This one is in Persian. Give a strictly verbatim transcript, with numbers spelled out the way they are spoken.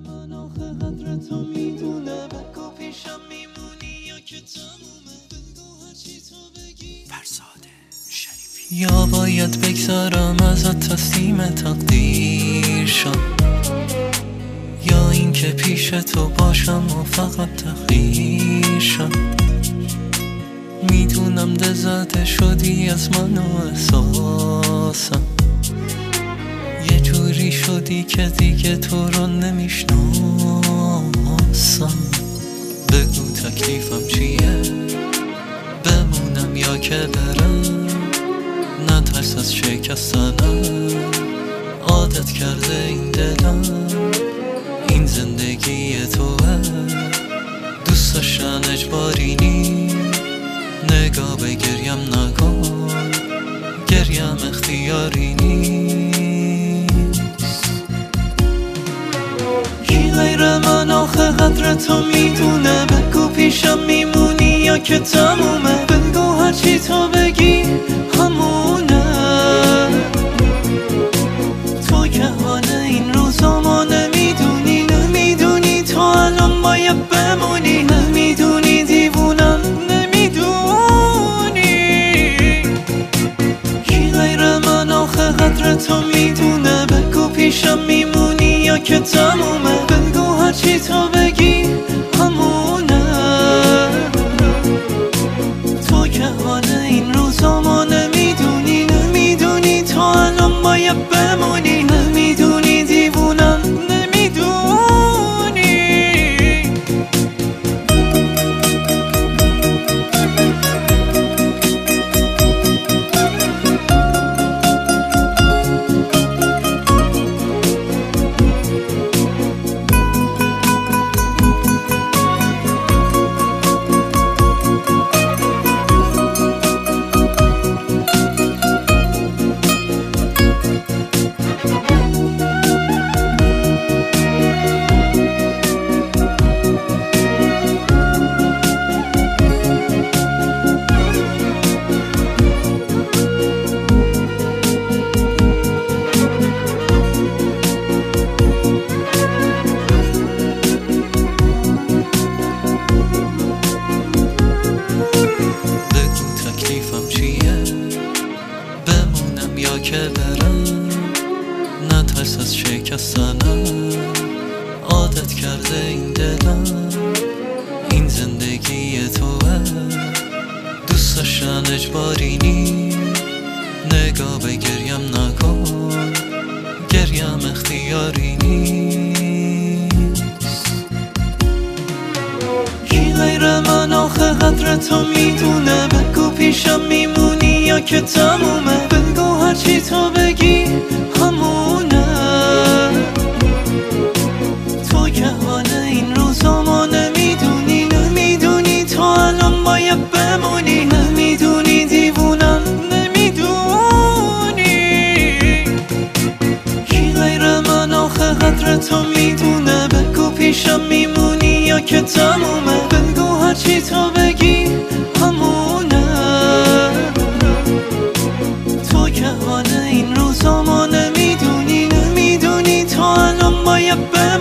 من آخه قدر تو میدونه بگو پیشم میمونی یا که تمومه بگو هرچی تو بگی فرزاد شریفی یا باید بگذارم ازت تسلیم تقدیر شم یا این که پیش تو باشم و فقط تغییر شم میدونم دزده شدی از من و احساسم یه جوری شدی که دیگه تو رو نمیشناسم بگو تکلیفم چیه بمونم یا که برم نترس از شکستنم عادت کرده این دلم این زندگی توه دوست داشتن اجباری نیست نگاه به گریم نکن گریم اختیاری نیست کی غیر من آخه قدر تو میدونه بگو پیشم میمونی یا که تمومه بگو هرچی تو بگی همونه تو که حال این روزا ما نمیدونی نمیدونی تو الان باید بمونی نمیدونی دیوونم قدر تو میدونه بگو پیشم میمونی یا که تمومه بگو هرچی تو بگی همونه تو که حال این روزا ما نمیدونی نمیدونی تو الان باید بمونی نمیدونی دیوونم نمیدونی که برم نترس از شکستنم عادت کرده این دلم این زندگی توه دوست داشتن اجباری نیست نگاه به گریم نکن گریم اختیاری نیست کی غیر من آخه قدر تو میدونه بگو پیشم میمونی یا که تمومه بگو هرچی تو بگی همونه تو که حال این روزا ما نمیدونی نمیدونی تو الان باید بمونی نمیدونی دیوونم نمیدونی کی غیر من آخه قدر تو میدونه بگو پیشم میمونی یا که تمومه بگو هرچی تو بگی همونه تو که حال این روزا ما نمیدونی نمیدونی تو الان باید